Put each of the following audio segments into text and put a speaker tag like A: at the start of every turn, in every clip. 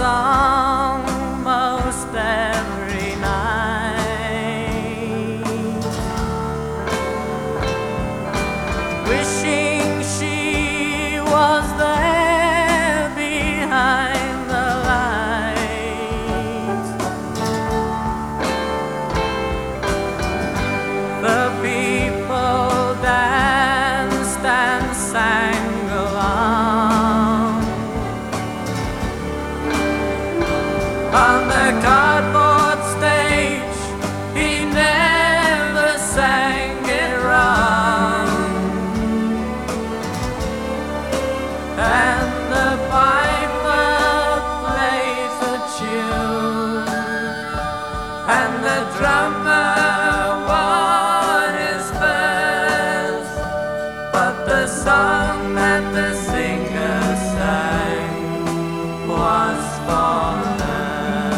A: song most every night, wishing she was there behind the lights. The people danced and sang along on the cardboard stage. He never sang it wrong, and the piper plays a tune, and the drummer won his first. But the song that the singer sang was for her.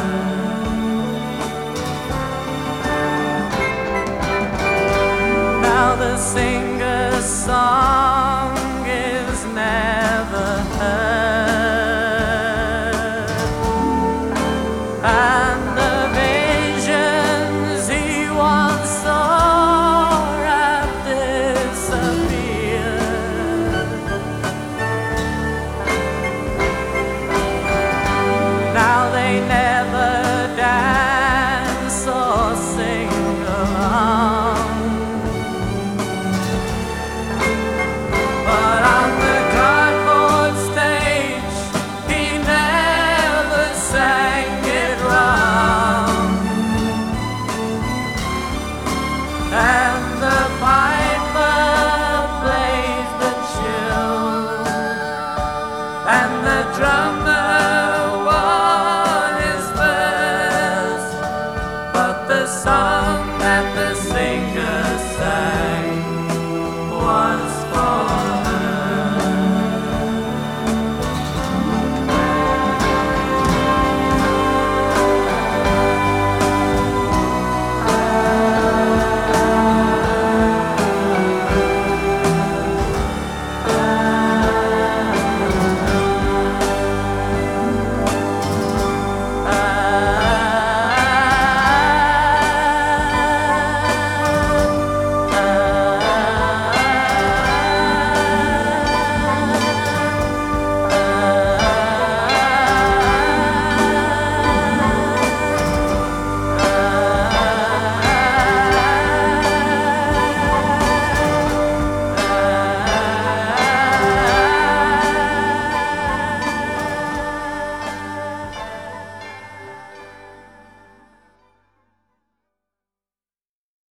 A: Now the singer's song is never heard.